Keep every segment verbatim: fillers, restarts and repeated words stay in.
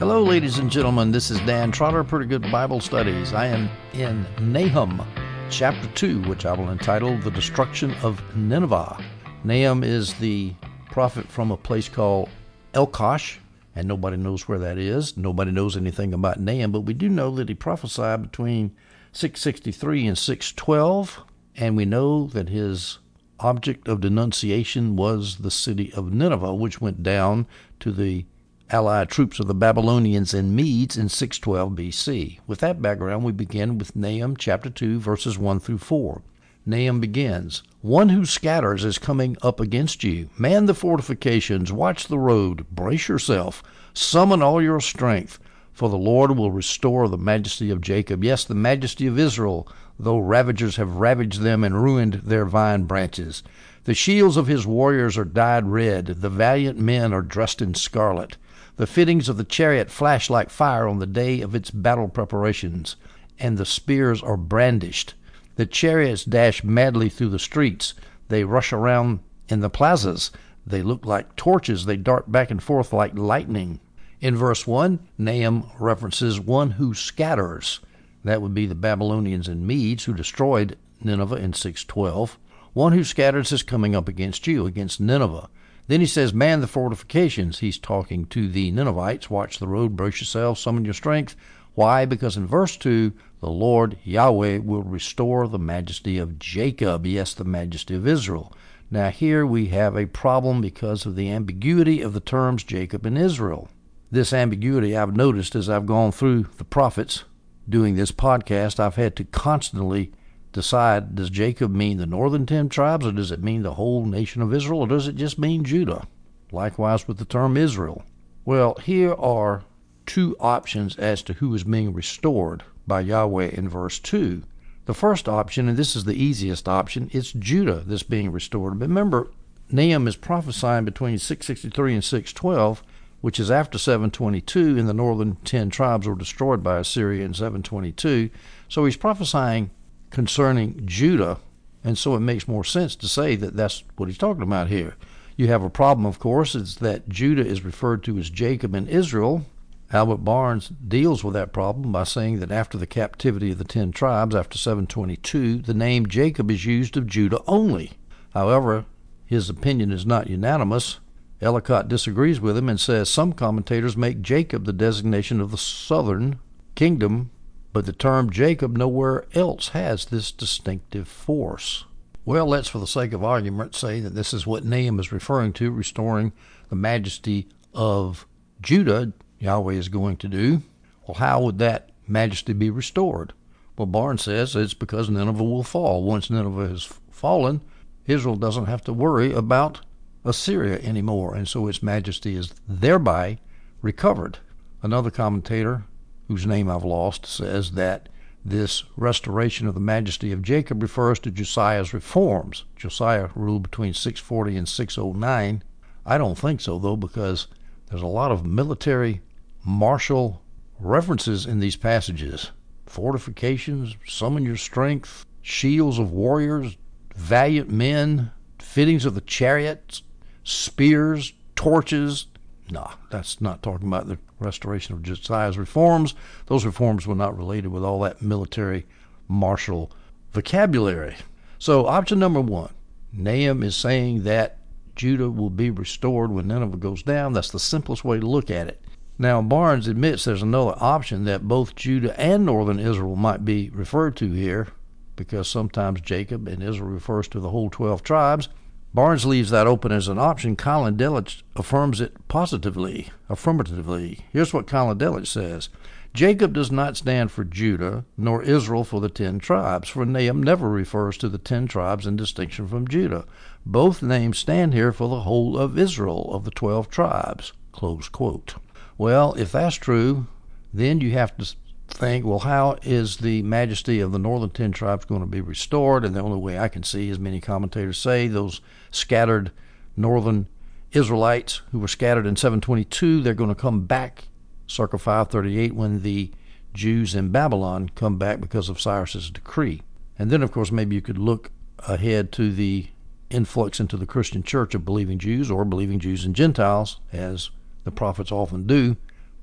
Hello, ladies and gentlemen. This is Dan Trotter, Pretty Good Bible Studies. I am in Nahum, chapter two, which I will entitle The Destruction of Nineveh. Nahum is the prophet from a place called Elkosh, and nobody knows where that is. Nobody knows anything about Nahum, but we do know that he prophesied between six sixty-three and six twelve, and we know that his object of denunciation was the city of Nineveh, which went down to the allied troops of the Babylonians and Medes in six twelve B C. With that background, we begin with Nahum chapter two, verses one through four. Nahum begins, "One who scatters is coming up against you. Man the fortifications, watch the road, brace yourself, summon all your strength, for the Lord will restore the majesty of Jacob, yes, the majesty of Israel, though ravagers have ravaged them and ruined their vine branches. The shields of his warriors are dyed red, the valiant men are dressed in scarlet. The fittings of the chariot flash like fire on the day of its battle preparations, and the spears are brandished. The chariots dash madly through the streets. They rush around in the plazas. They look like torches. They dart back and forth like lightning." In verse one, Nahum references one who scatters. That would be the Babylonians and Medes who destroyed Nineveh in six twelve. One who scatters is coming up against you, against Nineveh. Then he says, man the fortifications. He's talking to the Ninevites. Watch the road, brace yourselves, summon your strength. Why? Because in verse two, the Lord Yahweh will restore the majesty of Jacob, yes, the majesty of Israel. Now here we have a problem because of the ambiguity of the terms Jacob and Israel. This ambiguity I've noticed as I've gone through the prophets doing this podcast. I've had to constantly decide, does Jacob mean the northern ten tribes, or does it mean the whole nation of Israel, or does it just mean Judah? Likewise with the term Israel. Well, here are two options as to who is being restored by Yahweh in verse two. The first option, and this is the easiest option, it's Judah that's being restored. But remember, Nahum is prophesying between six sixty-three and six twelve, which is after seven twenty-two, and the northern ten tribes were destroyed by Assyria in seven twenty-two. So he's prophesying concerning Judah, and so it makes more sense to say that that's what he's talking about here. You have a problem, of course, is that Judah is referred to as Jacob and Israel. Albert Barnes deals with that problem by saying that after the captivity of the ten tribes, after seven twenty-two, the name Jacob is used of Judah only. However, his opinion is not unanimous. Ellicott disagrees with him and says some commentators make Jacob the designation of the southern kingdom, but the term Jacob nowhere else has this distinctive force. Well, let's, for the sake of argument, say that this is what Nahum is referring to, restoring the majesty of Judah, Yahweh is going to do. Well, how would that majesty be restored? Well, Barnes says it's because Nineveh will fall. Once Nineveh has fallen, Israel doesn't have to worry about Assyria anymore, and so its majesty is thereby recovered. Another commentator, whose name I've lost, says that this restoration of the majesty of Jacob refers to Josiah's reforms. Josiah ruled between six forty and six oh nine. I don't think so, though, because there's a lot of military martial references in these passages. Fortifications, summon your strength, shields of warriors, valiant men, fittings of the chariots, spears, torches. No, that's not talking about the restoration of Josiah's reforms. Those reforms were not related with all that military martial vocabulary. So option number one, Nahum is saying that Judah will be restored when Nineveh goes down. That's the simplest way to look at it. Now, Barnes admits there's another option that both Judah and northern Israel might be referred to here, because sometimes Jacob and Israel refers to the whole twelve tribes. Barnes leaves that open as an option. Colin Delich affirms it positively, affirmatively. Here's what Colin Delich says. Jacob does not stand for Judah, nor Israel for the ten tribes, for Nahum never refers to the ten tribes in distinction from Judah. Both names stand here for the whole of Israel, of the twelve tribes, close quote. Well, if that's true, then you have to think, well, how is the majesty of the northern ten tribes going to be restored? And the only way I can see, as many commentators say, those scattered northern Israelites who were scattered in seven twenty-two, they're going to come back circa five thirty-eight when the Jews in Babylon come back because of Cyrus's decree. And then, of course, maybe you could look ahead to the influx into the Christian church of believing Jews or believing Jews and Gentiles, as the prophets often do.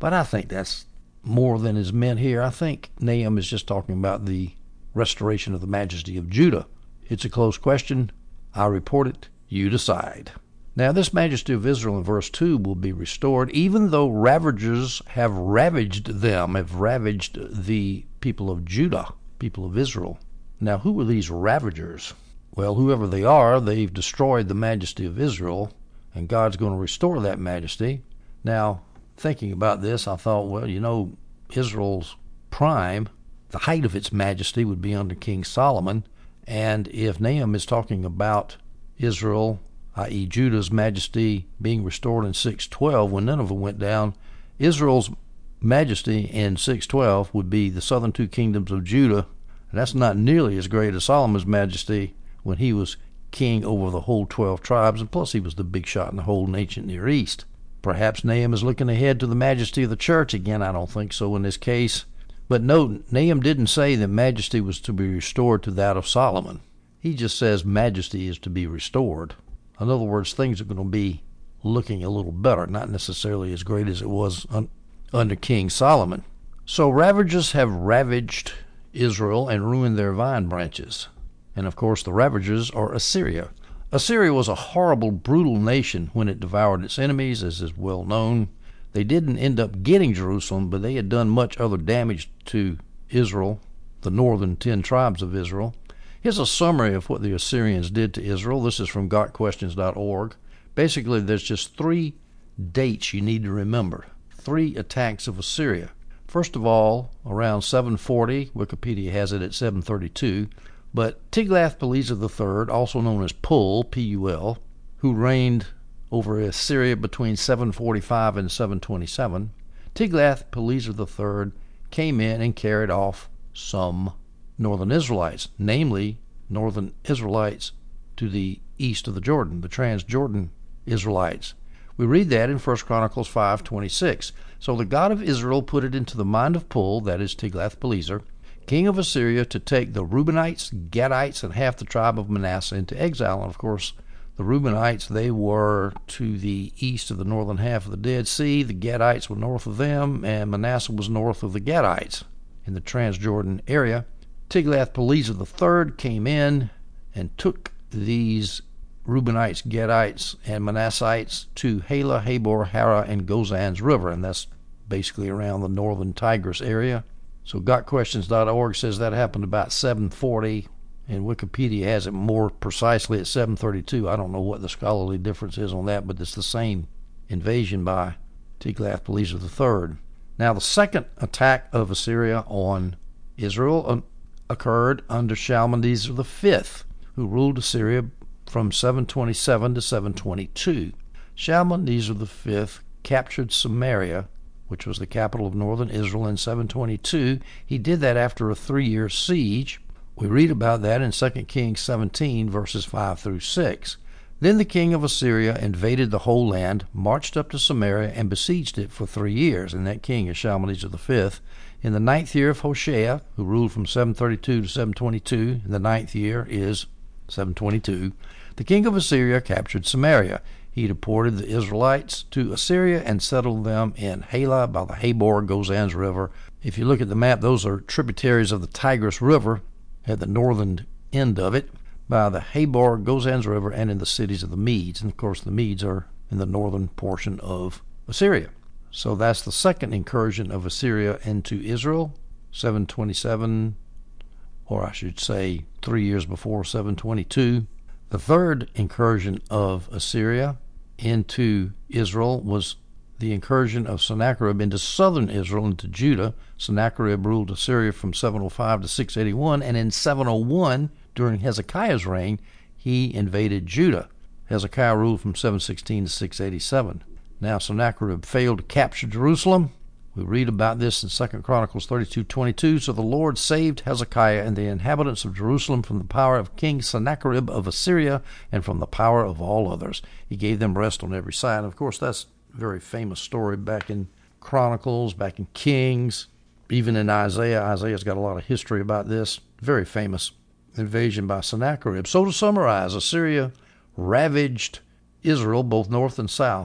But I think that's more than is meant here. I think Nahum is just talking about the restoration of the majesty of Judah. It's a close question. I report it. You decide. Now, this majesty of Israel in verse two will be restored, even though ravagers have ravaged them, have ravaged the people of Judah, people of Israel. Now, who are these ravagers? Well, whoever they are, they've destroyed the majesty of Israel, and God's going to restore that majesty. Now, thinking about this, I thought, well, you know, Israel's prime, the height of its majesty would be under King Solomon, and if Nahum is talking about Israel, that is. Judah's majesty being restored in six twelve when Nineveh went down, Israel's majesty in six twelve would be the southern two kingdoms of Judah, and that's not nearly as great as Solomon's majesty when he was king over the whole twelve tribes, and plus he was the big shot in the whole ancient Near East. Perhaps Nahum is looking ahead to the majesty of the church. Again, I don't think so in this case. But note, Nahum didn't say that majesty was to be restored to that of Solomon. He just says majesty is to be restored. In other words, things are going to be looking a little better, not necessarily as great as it was un- under King Solomon. So ravagers have ravaged Israel and ruined their vine branches. And of course, the ravagers are Assyria. Assyria was a horrible, brutal nation when it devoured its enemies, as is well known. They didn't end up getting Jerusalem, but they had done much other damage to Israel, the northern ten tribes of Israel. Here's a summary of what the Assyrians did to Israel. This is from got questions dot org. Basically, there's just three dates you need to remember. Three attacks of Assyria. First of all, around seven forty, Wikipedia has it at seven thirty-two, but Tiglath-Pileser the third, also known as Pul, P U L, who reigned over Assyria between seven forty-five and seven twenty-seven, Tiglath-Pileser the third came in and carried off some northern Israelites, namely northern Israelites to the east of the Jordan, the Transjordan Israelites. We read that in First Chronicles five twenty-six. So the God of Israel put it into the mind of Pul, that is Tiglath-Pileser, king of Assyria, to take the Reubenites, Gadites, and half the tribe of Manasseh into exile. And of course, the Reubenites, they were to the east of the northern half of the Dead Sea. The Gadites were north of them, and Manasseh was north of the Gadites in the Transjordan area. Tiglath-Pileser the third came in and took these Reubenites, Gadites, and Manassites to Halah, Habor, Hara, and Gozan's river, and that's basically around the northern Tigris area. So got questions dot org says that happened about seven forty, and Wikipedia has it more precisely at seven thirty-two. I don't know what the scholarly difference is on that, but it's the same invasion by Tiglath-Pileser the third. Now, the second attack of Assyria on Israel occurred under Shalmaneser the fifth, who ruled Assyria from seven twenty-seven to seven twenty-two. Shalmaneser the fifth captured Samaria, which was the capital of northern Israel, in seven twenty-two. He did that after a three-year siege. We read about that in Second Kings seventeen, verses five through six. Then the king of Assyria invaded the whole land, marched up to Samaria, and besieged it for three years. And that king is Shalmaneser the fifth. In the ninth year of Hoshea, who ruled from seven thirty-two to seven twenty-two, and the ninth year is seven twenty-two, the king of Assyria captured Samaria. He deported the Israelites to Assyria and settled them in Halah by the Habor, Gozan's river. If you look at the map, those are tributaries of the Tigris River at the northern end of it, by the Habor, Gozan's river, and in the cities of the Medes. And of course, the Medes are in the northern portion of Assyria. So that's the second incursion of Assyria into Israel, seven twenty-seven, or I should say three years before seven twenty-two. The third incursion of Assyria into Israel was the incursion of Sennacherib into southern Israel, into Judah. Sennacherib ruled Assyria from seven oh five to six eighty-one, and in seven oh one, during Hezekiah's reign, he invaded Judah. Hezekiah ruled from seven sixteen to six eighty-seven. Now Sennacherib failed to capture Jerusalem. We read about this in Second Chronicles thirty-two twenty-two. So the Lord saved Hezekiah and the inhabitants of Jerusalem from the power of King Sennacherib of Assyria and from the power of all others. He gave them rest on every side. Of course, that's a very famous story back in Chronicles, back in Kings, even in Isaiah. Isaiah's got a lot of history about this. Very famous invasion by Sennacherib. So to summarize, Assyria ravaged Israel, both north and south,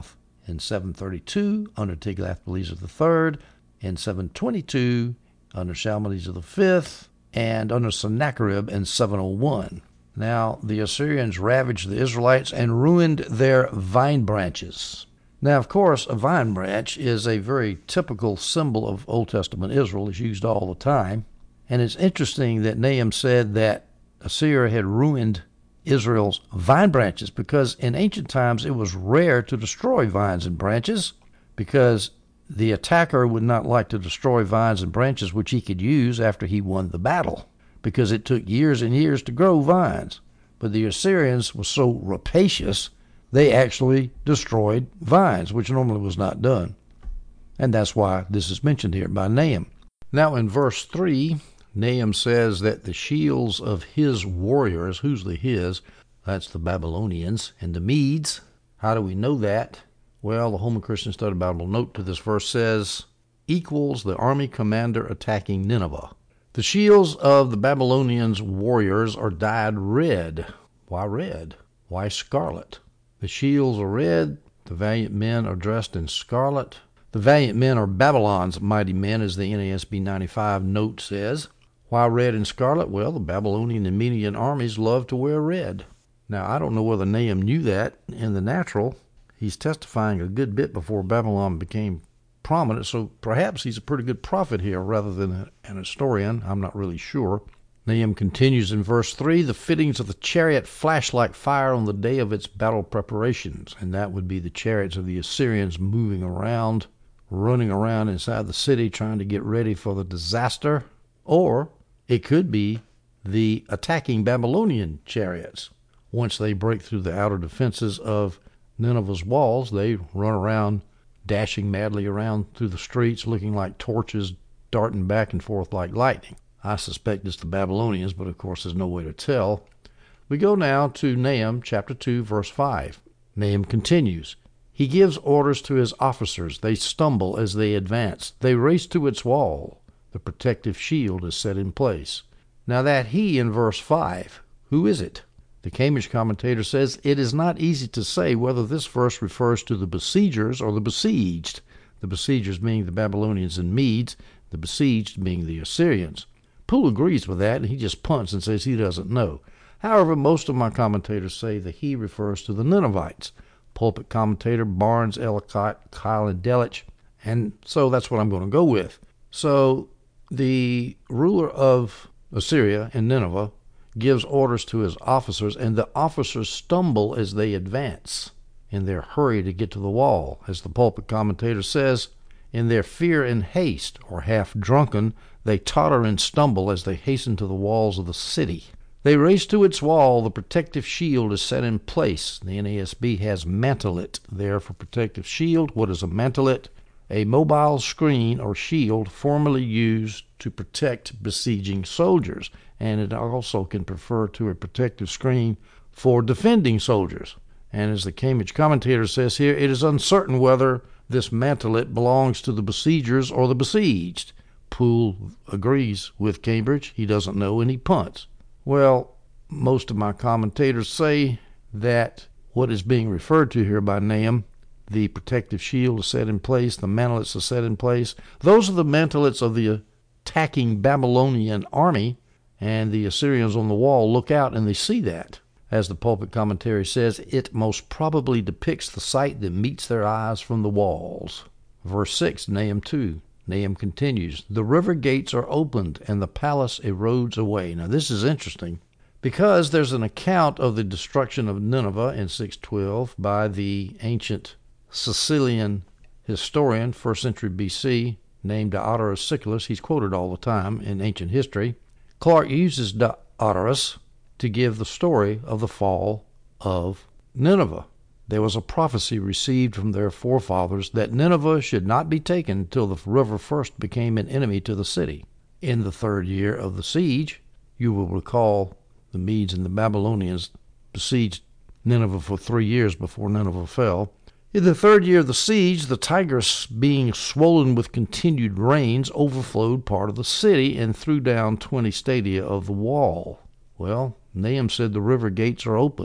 in seven thirty-two under Tiglath-Pileser the third, in seven twenty-two under Shalmaneser the fifth, and under Sennacherib in seven oh one. Now, the Assyrians ravaged the Israelites and ruined their vine branches. Now, of course, a vine branch is a very typical symbol of Old Testament Israel. It's used all the time. And it's interesting that Nahum said that Assyria had ruined Israel's vine branches, because in ancient times it was rare to destroy vines and branches, because the attacker would not like to destroy vines and branches which he could use after he won the battle, because it took years and years to grow vines. But the Assyrians were so rapacious, they actually destroyed vines, which normally was not done. And that's why this is mentioned here by Nahum. Now in verse three, Nahum says that the shields of his warriors, who's the his? That's the Babylonians and the Medes. How do we know that? Well, the Holman Christian Study Bible note to this verse says, equals the army commander attacking Nineveh. The shields of the Babylonians' warriors are dyed red. Why red? Why scarlet? The shields are red. The valiant men are dressed in scarlet. The valiant men are Babylon's mighty men, as the N A S B ninety-five note says. Why red and scarlet? Well, the Babylonian and Median armies love to wear red. Now, I don't know whether Nahum knew that in the natural. He's testifying a good bit before Babylon became prominent, so perhaps he's a pretty good prophet here rather than an historian. I'm not really sure. Nahum continues in verse three, the fittings of the chariot flash like fire on the day of its battle preparations. And that would be the chariots of the Assyrians moving around, running around inside the city trying to get ready for the disaster. Or it could be the attacking Babylonian chariots. Once they break through the outer defenses of Nineveh's walls, they run around, dashing madly around through the streets, looking like torches, darting back and forth like lightning. I suspect it's the Babylonians, but of course there's no way to tell. We go now to Nahum chapter two, verse five. Nahum continues. He gives orders to his officers. They stumble as they advance. They race to its wall. The protective shield is set in place. Now that he in verse five, who is it? The Cambridge commentator says it is not easy to say whether this verse refers to the besiegers or the besieged, the besiegers being the Babylonians and Medes, the besieged being the Assyrians. Poole agrees with that, and he just punts and says he doesn't know. However, most of my commentators say that he refers to the Ninevites. Pulpit commentator Barnes, Ellicott, Kyle, and Delitzsch, and so that's what I'm going to go with. So the ruler of Assyria and Nineveh gives orders to his officers, and the officers stumble as they advance in their hurry to get to the wall. As the pulpit commentator says, in their fear and haste, or half drunken, they totter and stumble as they hasten to the walls of the city. They race to its wall. The protective shield is set in place. The N A S B has mantelet there for protective shield. What is a mantelet? A mobile screen or shield formerly used to protect besieging soldiers, and it also can refer to a protective screen for defending soldiers. And as the Cambridge commentator says here, it is uncertain whether this mantelet belongs to the besiegers or the besieged. Poole agrees with Cambridge. He doesn't know, and he punts. Well, most of my commentators say that what is being referred to here by Nahum, the protective shield is set in place, the mantelets are set in place. Those are the mantelets of the attacking Babylonian army, and the Assyrians on the wall look out and they see that. As the pulpit commentary says, it most probably depicts the sight that meets their eyes from the walls. Verse six, Nahum two. Nahum continues, the river gates are opened and the palace erodes away. Now this is interesting because there's an account of the destruction of Nineveh in six twelve by the ancient Sicilian historian, first century B C, named Diodorus Siculus. He's quoted all the time in ancient history. Clark uses Diodorus to give the story of the fall of Nineveh. There was a prophecy received from their forefathers that Nineveh should not be taken till the river first became an enemy to the city. In the third year of the siege, you will recall the Medes and the Babylonians besieged Nineveh for three years before Nineveh fell. In the third year of the siege, the Tigris, being swollen with continued rains, overflowed part of the city and threw down twenty stadia of the wall. Well, Nahum said the river gates are opened.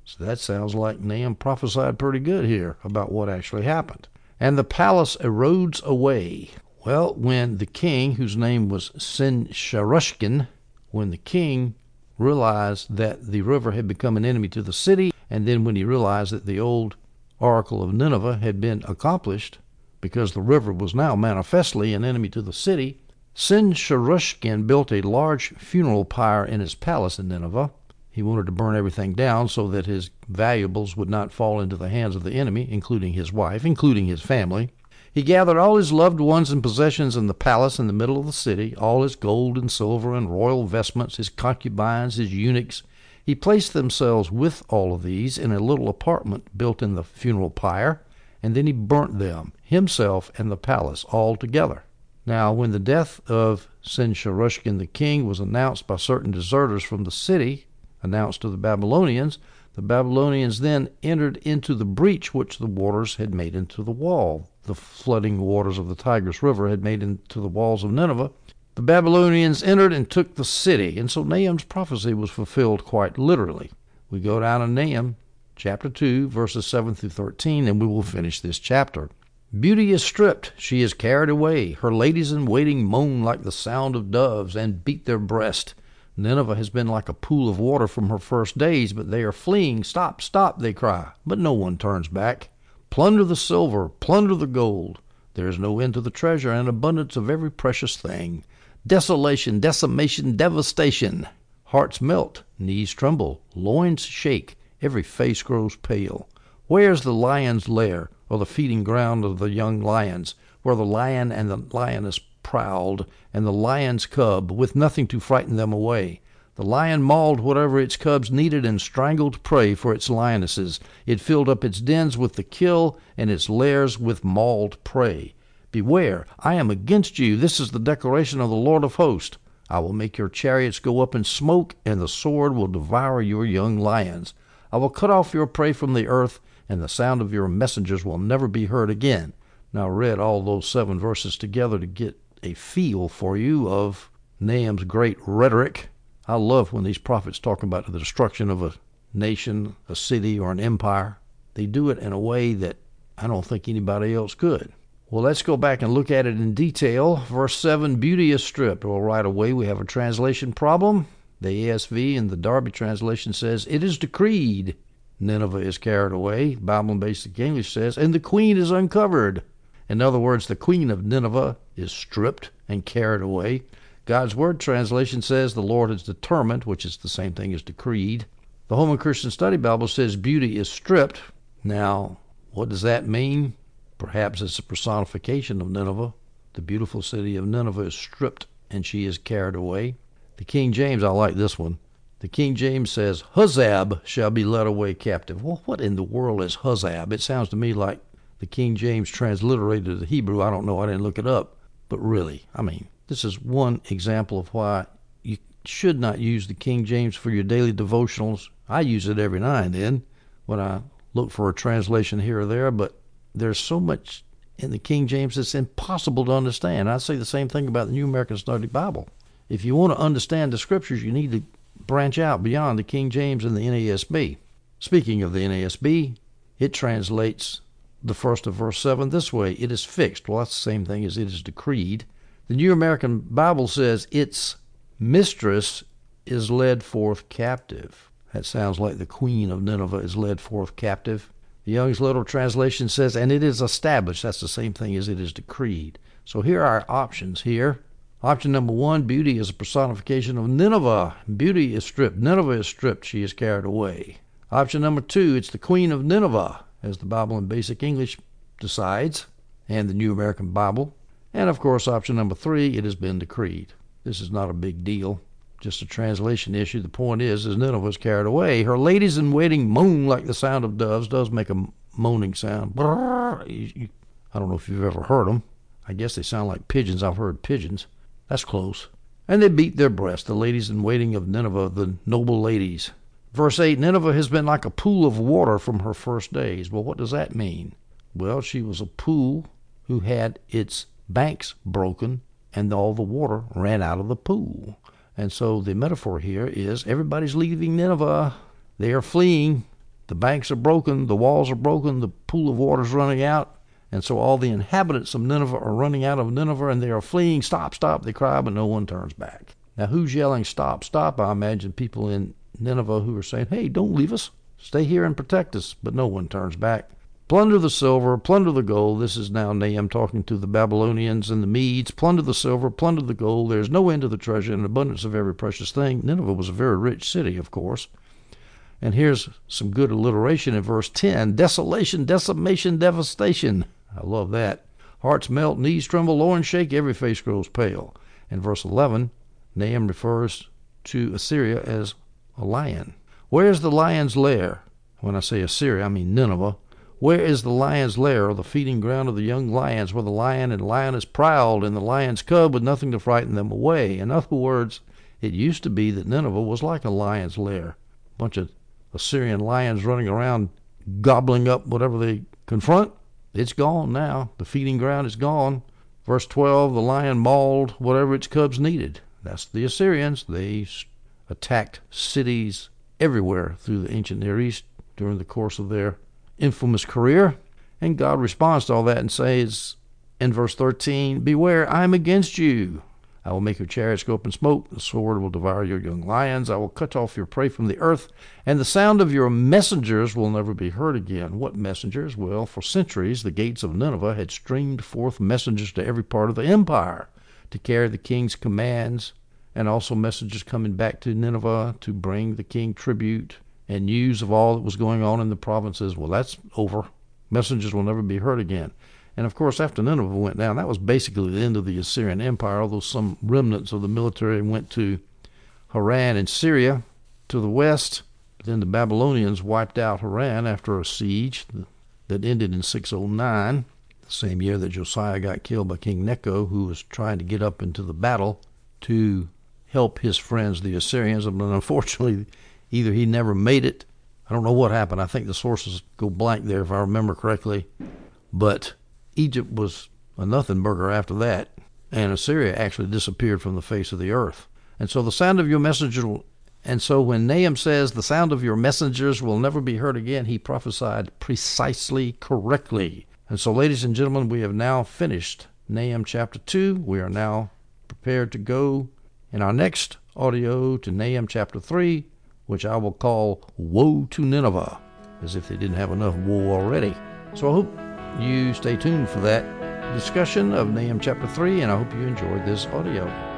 So that sounds like Nahum prophesied pretty good here about what actually happened. And the palace erodes away. Well, when the king, whose name was Sin-Sharushkin, when the king realized that the river had become an enemy to the city, and then when he realized that the old oracle of Nineveh had been accomplished, because the river was now manifestly an enemy to the city, Sin-Sharushkin built a large funeral pyre in his palace in Nineveh. He wanted to burn everything down so that his valuables would not fall into the hands of the enemy, including his wife, including his family. He gathered all his loved ones and possessions in the palace in the middle of the city, all his gold and silver and royal vestments, his concubines, his eunuchs. He placed themselves with all of these in a little apartment built in the funeral pyre, and then he burnt them, himself and the palace, all together. Now, when the death of Sin-Sharushkin the king was announced by certain deserters from the city, announced to the Babylonians, the Babylonians then entered into the breach which the waters had made into the wall. The flooding waters of the Tigris River had made into the walls of Nineveh. The Babylonians entered and took the city, and so Nahum's prophecy was fulfilled quite literally. We go down to Nahum chapter two, verses seven through thirteen, and we will finish this chapter. Beauty is stripped, she is carried away. Her ladies in waiting moan like the sound of doves and beat their breast. Nineveh has been like a pool of water from her first days, but they are fleeing. Stop, stop, they cry, but no one turns back. Plunder the silver, plunder the gold. There is no end to the treasure and abundance of every precious thing. Desolation, decimation, devastation. Hearts melt, knees tremble, loins shake, every face grows pale. Where's the lion's lair, or the feeding ground of the young lions, where the lion and the lioness prowled, and the lion's cub, with nothing to frighten them away? The lion mauled whatever its cubs needed and strangled prey for its lionesses. It filled up its dens with the kill and its lairs with mauled prey. Beware, I am against you. This is the declaration of the Lord of hosts. I will make your chariots go up in smoke, and the sword will devour your young lions. I will cut off your prey from the earth, and the sound of your messengers will never be heard again. Now, I read all those seven verses together to get a feel for you of Nahum's great rhetoric. I love when these prophets talk about the destruction of a nation, a city, or an empire. They do it in a way that I don't think anybody else could. Well, let's go back and look at it in detail. Verse seven, beauty is stripped. Well, right away we have a translation problem. The A S V and the Darby translation says, it is decreed. Nineveh is carried away. Bible and Basic English says, and the queen is uncovered. In other words, the queen of Nineveh is stripped and carried away. God's Word translation says the Lord has determined, which is the same thing as decreed. The Holman Christian Study Bible says beauty is stripped. Now, what does that mean? Perhaps it's a personification of Nineveh. The beautiful city of Nineveh is stripped and she is carried away. The King James, I like this one. The King James says, Huzzab shall be led away captive. Well, what in the world is Huzzab? It sounds to me like the King James transliterated the Hebrew. I don't know. I didn't look it up. But really, I mean, this is one example of why you should not use the King James for your daily devotionals. I use it every now and then when I look for a translation here or there, but there's so much in the King James that's impossible to understand. I say the same thing about the New American Study Bible. If you want to understand the Scriptures, you need to branch out beyond the King James and the N A S B. Speaking of the N A S B, it translates the first of verse seven this way, it is fixed. Well, that's the same thing as it is decreed. The New American Bible says its mistress is led forth captive. That sounds like the queen of Nineveh is led forth captive. The Young's Literal Translation says, and it is established. That's the same thing as it is decreed. So here are our options here. Option number one, beauty is a personification of Nineveh. Beauty is stripped. Nineveh is stripped. She is carried away. Option number two, it's the queen of Nineveh, as the Bible in Basic English decides, and the New American Bible. And, of course, option number three, it has been decreed. This is not a big deal, just a translation issue. The point is, is Nineveh is carried away. Her ladies in waiting moan like the sound of doves. Does make a moaning sound. I don't know if you've ever heard them. I guess they sound like pigeons. I've heard pigeons. That's close. And they beat their breasts, the ladies in waiting of Nineveh, the noble ladies. Verse eight, Nineveh has been like a pool of water from her first days. Well, what does that mean? Well, she was a pool who had its banks broken, and all the water ran out of the pool. And so the metaphor here is everybody's leaving Nineveh. They are fleeing. The banks are broken, the walls are broken, the pool of water's running out. And so all the inhabitants of Nineveh are running out of Nineveh, and they are fleeing. Stop, stop, they cry, but no one turns back. Now, who's yelling, stop, stop? I imagine people in Nineveh who are saying, hey, don't leave us. Stay here and protect us. But no one turns back. Plunder the silver, plunder the gold. This is now Nahum talking to the Babylonians and the Medes. Plunder the silver, plunder the gold. There is no end to the treasure and abundance of every precious thing. Nineveh was a very rich city, of course. And here's some good alliteration in verse ten. Desolation, decimation, devastation. I love that. Hearts melt, knees tremble, loins shake, every face grows pale. In verse eleven, Nahum refers to Assyria as a lion. Where is the lion's lair? When I say Assyria, I mean Nineveh. Where is the lion's lair, or the feeding ground of the young lions, where the lion and lioness prowled, and the lion's cub with nothing to frighten them away? In other words, it used to be that Nineveh was like a lion's lair. A bunch of Assyrian lions running around gobbling up whatever they confront. It's gone now. The feeding ground is gone. Verse twelve, the lion mauled whatever its cubs needed. That's the Assyrians. They attacked cities everywhere through the ancient Near East during the course of their infamous career. And God responds to all that and says in verse thirteen, beware, I am against you. I will make your chariots go up in smoke. The sword will devour your young lions. I will cut off your prey from the earth, and the sound of your messengers will never be heard again. What messengers? Well, for centuries, the gates of Nineveh had streamed forth messengers to every part of the empire to carry the king's commands, and also messengers coming back to Nineveh to bring the king tribute and news of all that was going on in the provinces. Well, that's over. Messengers will never be heard again. And, of course, after Nineveh went down, that was basically the end of the Assyrian Empire, although some remnants of the military went to Haran in Syria to the west. Then the Babylonians wiped out Haran after a siege that ended in six oh nine, the same year that Josiah got killed by King Necho, who was trying to get up into the battle to help his friends, the Assyrians. But unfortunately, either he never made it. I don't know what happened. I think the sources go blank there, if I remember correctly. But Egypt was a nothing burger after that, and Assyria actually disappeared from the face of the earth. And so the sound of your messengers will, and so when Nahum says the sound of your messengers will never be heard again, he prophesied precisely correctly. And so, ladies and gentlemen, we have now finished Nahum chapter two. We are now prepared to go in our next audio to Nahum chapter three, which I will call Woe to Nineveh, as if they didn't have enough woe already. So I hope you stay tuned for that discussion of Nahum chapter three, and I hope you enjoyed this audio.